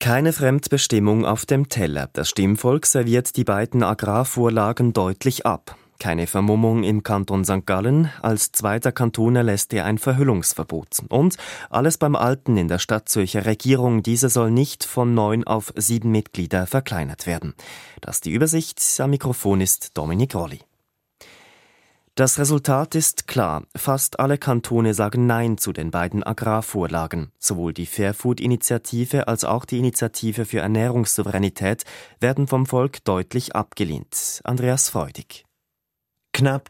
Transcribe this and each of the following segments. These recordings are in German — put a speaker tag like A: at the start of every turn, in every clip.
A: Keine Fremdbestimmung auf dem Teller. Das Stimmvolk serviert die beiden Agrarvorlagen deutlich ab. Keine Vermummung im Kanton St. Gallen. Als zweiter Kanton erlässt er ein Verhüllungsverbot. Und alles beim Alten in der Stadtzürcher Regierung. Diese soll nicht von 9 auf 7 Mitglieder verkleinert werden. Das ist die Übersicht. Am Mikrofon ist Dominik Rolli. Das Resultat ist klar. Fast alle Kantone sagen Nein zu den beiden Agrarvorlagen. Sowohl die Fairfood-Initiative als auch die Initiative für Ernährungssouveränität werden vom Volk deutlich abgelehnt. Andreas Freudig.
B: Knapp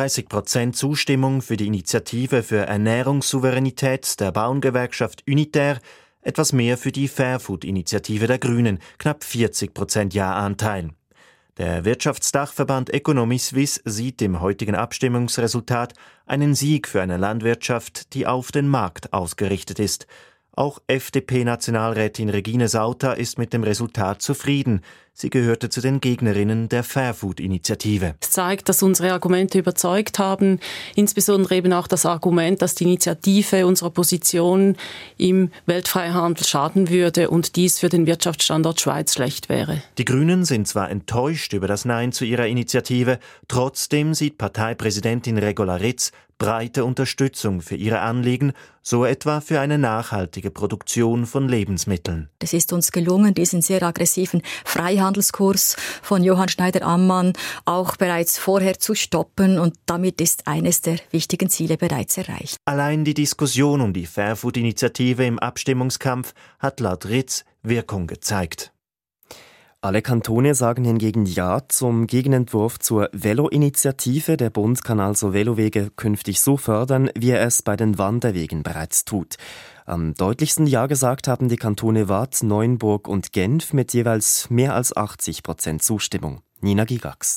B: 33% Zustimmung für die Initiative für Ernährungssouveränität der Bauerngewerkschaft Unitaire, etwas mehr für die Fairfood-Initiative der Grünen, knapp 40% Ja-Anteil. Der Wirtschaftsdachverband Economy Suisse sieht im heutigen Abstimmungsresultat einen Sieg für eine Landwirtschaft, die auf den Markt ausgerichtet ist. Auch FDP-Nationalrätin Regine Sauter ist mit dem Resultat zufrieden. Sie gehörte zu den Gegnerinnen der Fairfood-Initiative.
C: Es zeigt, dass unsere Argumente überzeugt haben, insbesondere eben auch das Argument, dass die Initiative unserer Position im Weltfreihandel schaden würde und dies für den Wirtschaftsstandort Schweiz schlecht wäre.
B: Die Grünen sind zwar enttäuscht über das Nein zu ihrer Initiative, trotzdem sieht Parteipräsidentin Regola Ritz breite Unterstützung für ihre Anliegen, so etwa für eine nachhaltige Produktion von Lebensmitteln.
D: Es ist uns gelungen, diesen sehr aggressiven Freihandelskurs von Johann Schneider-Ammann auch bereits vorher zu stoppen und damit ist eines der wichtigen Ziele bereits erreicht.
B: Allein die Diskussion um die Fairfood-Initiative im Abstimmungskampf hat laut Ritz Wirkung gezeigt.
A: Alle Kantone sagen hingegen Ja zum Gegenentwurf zur Velo-Initiative. Der Bund kann also Velowege künftig so fördern, wie er es bei den Wanderwegen bereits tut. Am deutlichsten Ja gesagt haben die Kantone Waadt, Neuenburg und Genf mit jeweils mehr als 80% Zustimmung. Nina Gigax.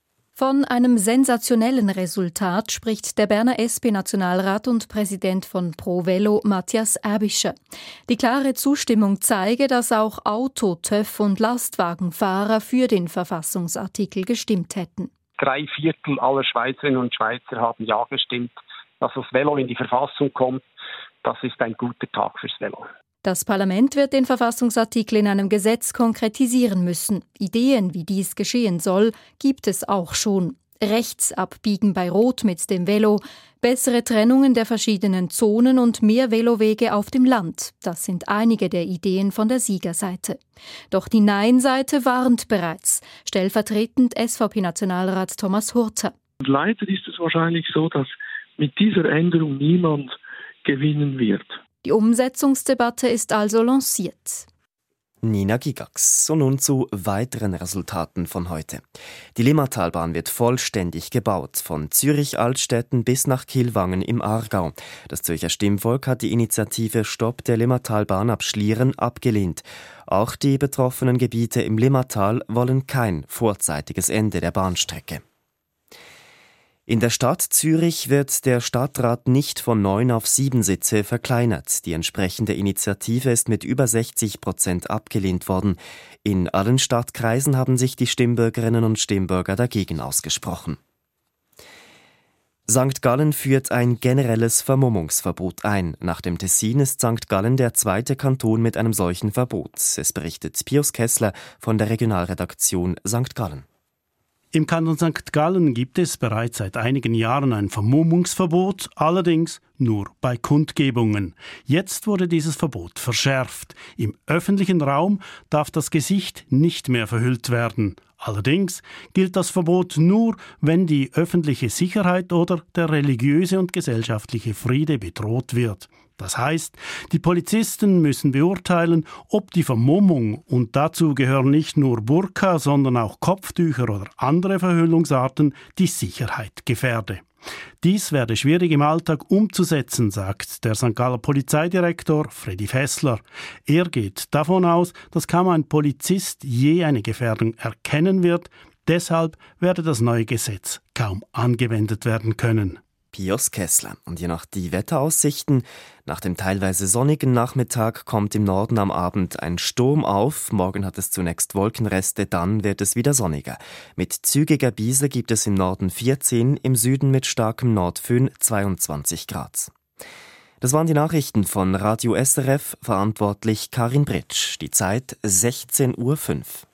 E: Von einem sensationellen Resultat spricht der Berner SP-Nationalrat und Präsident von Pro Velo Matthias Aebischer. Die klare Zustimmung zeige, dass auch Auto-, TÜV- und Lastwagenfahrer für den Verfassungsartikel gestimmt hätten.
F: 3/4 aller Schweizerinnen und Schweizer haben Ja gestimmt, dass das Velo in die Verfassung kommt. Das ist ein guter Tag fürs Velo.
E: Das Parlament wird den Verfassungsartikel in einem Gesetz konkretisieren müssen. Ideen, wie dies geschehen soll, gibt es auch schon. Rechts abbiegen bei Rot mit dem Velo, bessere Trennungen der verschiedenen Zonen und mehr Velowege auf dem Land. Das sind einige der Ideen von der Siegerseite. Doch die Nein-Seite warnt bereits. Stellvertretend SVP-Nationalrat Thomas Hurter.
G: Leider ist es wahrscheinlich so, dass mit dieser Änderung niemand gewinnen wird.
E: Die Umsetzungsdebatte ist also lanciert.
A: Nina Gigax. Und nun zu weiteren Resultaten von heute. Die Limmatalbahn wird vollständig gebaut, von Zürich-Altstetten bis nach Kilwangen im Aargau. Das Zürcher Stimmvolk hat die Initiative Stopp der Limmatalbahn ab Schlieren abgelehnt. Auch die betroffenen Gebiete im Limmatal wollen kein vorzeitiges Ende der Bahnstrecke. In der Stadt Zürich wird der Stadtrat nicht von 9 auf 7 Sitze verkleinert. Die entsprechende Initiative ist mit über 60% abgelehnt worden. In allen Stadtkreisen haben sich die Stimmbürgerinnen und Stimmbürger dagegen ausgesprochen. St. Gallen führt ein generelles Vermummungsverbot ein. Nach dem Tessin ist St. Gallen der zweite Kanton mit einem solchen Verbot. Es berichtet Pius Kessler von der Regionalredaktion St. Gallen.
H: Im Kanton St. Gallen gibt es bereits seit einigen Jahren ein Vermummungsverbot, allerdings nur bei Kundgebungen. Jetzt wurde dieses Verbot verschärft. Im öffentlichen Raum darf das Gesicht nicht mehr verhüllt werden. Allerdings gilt das Verbot nur, wenn die öffentliche Sicherheit oder der religiöse und gesellschaftliche Friede bedroht wird. Das heißt, die Polizisten müssen beurteilen, ob die Vermummung, und dazu gehören nicht nur Burka, sondern auch Kopftücher oder andere Verhüllungsarten, die Sicherheit gefährde. Dies werde schwierig im Alltag umzusetzen, sagt der St. Galler Polizeidirektor Freddy Fessler. Er geht davon aus, dass kaum ein Polizist je eine Gefährdung erkennen wird. Deshalb werde das neue Gesetz kaum angewendet werden können.
A: Pius Kessler. Und je nach die Wetteraussichten, nach dem teilweise sonnigen Nachmittag kommt im Norden am Abend ein Sturm auf. Morgen hat es zunächst Wolkenreste, dann wird es wieder sonniger. Mit zügiger Brise gibt es im Norden 14, im Süden mit starkem Nordföhn 22 Grad. Das waren die Nachrichten von Radio SRF, verantwortlich Karin Britsch. Die Zeit 16:05 Uhr.